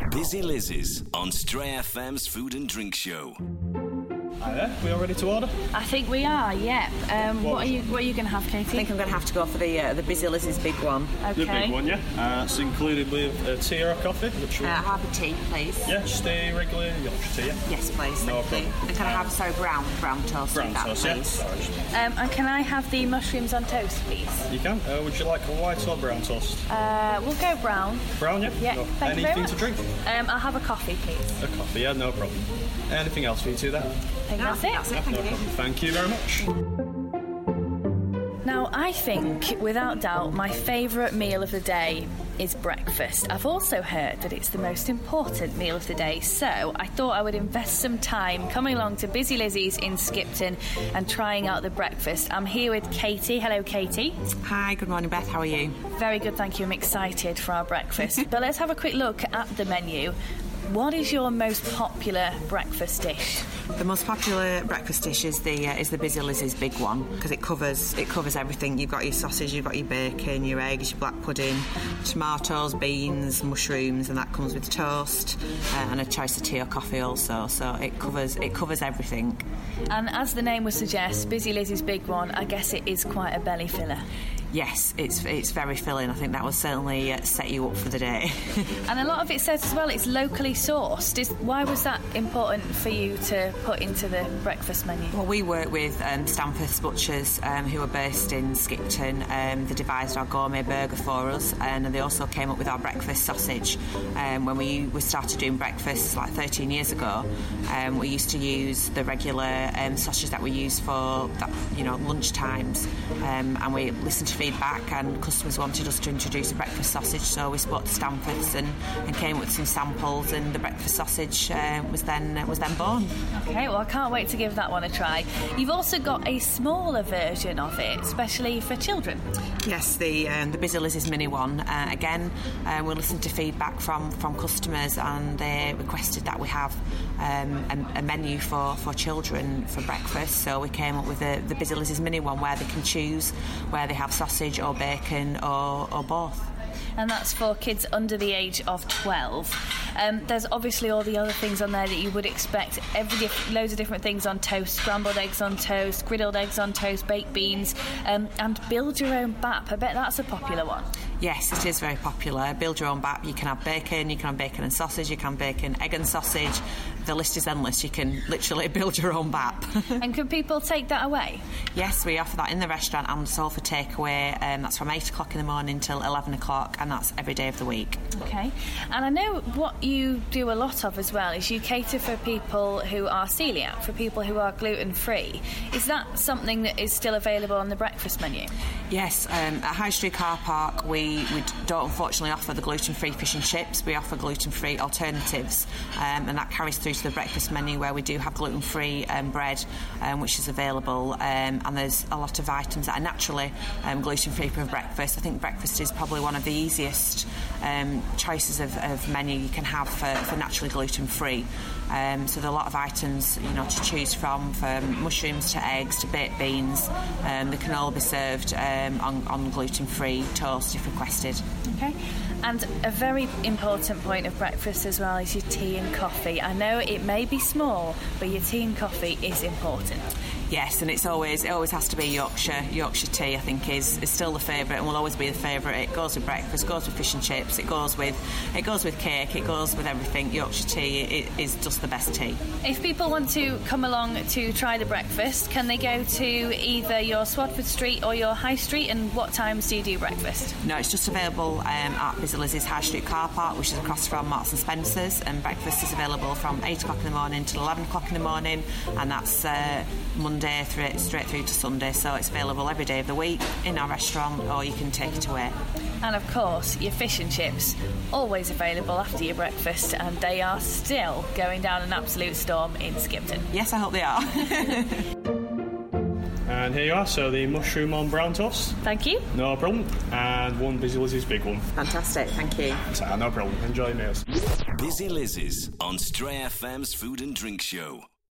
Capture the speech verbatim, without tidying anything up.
Busy Lizzie's on Stray F M's Food and Drink Show. Hi there, we all ready to order? I think we are, yep. Um, What what are was you it? What are you going to have, Katie? I think I'm going to have to go for the uh, the Busy Lizzie's big one. Okay. The big one, yeah. Uh, it's included with a tea or a coffee, which Uh, will... have a tea, please. Yeah, just a regular Yorkshire tea, yeah? Yes, please. No Thank you. problem. And can I have, sorry, brown, brown toast Brown with that, toast, yeah? please? Sorry. Um, and can I have the mushrooms on toast, please? You can. Uh, would you like a white or brown toast? Uh, we'll go brown. Brown, yeah? Yeah, No. thank you very Anything much. to drink? Um, I'll have a coffee, please. A coffee, yeah, no problem. Anything else for you two there? I think No, that's it. that's it, No thank you. problem. Thank you very much. Now, I think, without doubt, my favourite meal of the day is breakfast. I've also heard that it's the most important meal of the day, so I thought I would invest some time coming along to Busy Lizzie's in Skipton and trying out the breakfast. I'm here with Katie. Hello, Katie. Hi, good morning, Beth. How are you? Very good, thank you. I'm excited for our breakfast. But let's have a quick look at the menu. What is your most popular breakfast dish? The most popular breakfast dish is the uh, is the Busy Lizzie's big one because it covers it covers everything. You've got your sausage, you've got your bacon, your eggs, your black pudding, tomatoes, beans, mushrooms, and that comes with toast uh, and a choice of tea or coffee also. So it covers it covers everything. And as the name would suggest, Busy Lizzie's big one, I guess it is quite a belly filler. Yes, it's it's very filling. I think that will certainly uh, set you up for the day. And a lot of it says as well it's locally sourced. Is, why was that important for you to put into the breakfast menu? Well, we work with um, Stanforth's Butchers, um, who are based in Skipton. Um, they devised our gourmet burger for us, and they also came up with our breakfast sausage. Um, when we, we started doing breakfasts like thirteen years ago, um, we used to use the regular um, sausage that we use for that, you know, lunch times, um, and we listened to feedback, and customers wanted us to introduce a breakfast sausage, so we spoke to Stanforth's and, and came up with some samples, and the breakfast sausage uh, was then uh, was then born. Okay, well, I can't wait to give that one a try. You've also got a smaller version of it, especially for children. Yes, the um, the Busy Lizzie's mini one. Uh, again, uh, we listened to feedback from, from customers, and they requested that we have um, a, a menu for, for children for breakfast. So we came up with the, the Busy Lizzie's mini one, where they can choose where they have sausage or bacon or, or both. And that's for kids under the age of twelve. Um, there's obviously all the other things on there that you would expect. Every diff- loads of different things on toast: scrambled eggs on toast, griddled eggs on toast, baked beans, um, and build your own bap. I bet that's a popular one. Yes, it is very popular. Build your own bap. You can have bacon, you can have bacon and sausage, you can have bacon, egg and sausage. The list is endless. You can literally build your own bap. And can people take that away? Yes, we offer that in the restaurant, and it's all for takeaway. Um, that's from eight o'clock in the morning till eleven o'clock, and that's every day of the week. Okay. And I know what you do a lot of as well is you cater for people who are celiac, for people who are gluten-free. Is that something that is still available on the breakfast menu? Yes, um, at High Street Car Park we, we don't unfortunately offer the gluten-free fish and chips. We offer gluten-free alternatives, um, and that carries through to the breakfast menu, where we do have gluten-free um, bread, um, which is available, um, and there's a lot of items that are naturally um, gluten-free for breakfast. I think breakfast is probably one of the easiest um, choices of, of menu you can have for, for naturally gluten-free. Um, so there are a lot of items, you know, to choose from, from mushrooms to eggs to baked beans. Um, they can all be served um, on, on gluten-free toast if requested. Okay. And a very important point of breakfast as well is your tea and coffee. I know it may be small, but your tea and coffee is important. Yes, and it's always it always has to be Yorkshire. Yorkshire tea, I think, is, is still the favourite and will always be the favourite. It goes with breakfast, goes with fish and chips, it goes with it goes with cake, it goes with everything. Yorkshire tea it, is just the best tea. If people want to come along to try the breakfast, can they go to either your Swadford Street or your High Street, and what times do you do breakfast? No, it's just available um, at Busy Lizzie's High Street Car Park, which is across from Marks and Spencer's, and breakfast is available from eight o'clock in the morning till eleven o'clock in the morning, and that's uh, Monday through, straight through to Sunday, so it's available every day of the week in our restaurant, or you can take it away. And of course, your fish and chips, always available after your breakfast, and they are still going down an absolute storm in Skipton. Yes, I hope they are. And here you are, so the mushroom on brown toast. Thank you. No problem. And one Busy Lizzie's big one. Fantastic, thank you. So, no problem. Enjoy your meals. Busy Lizzie's on Stray F M's Food and Drink Show.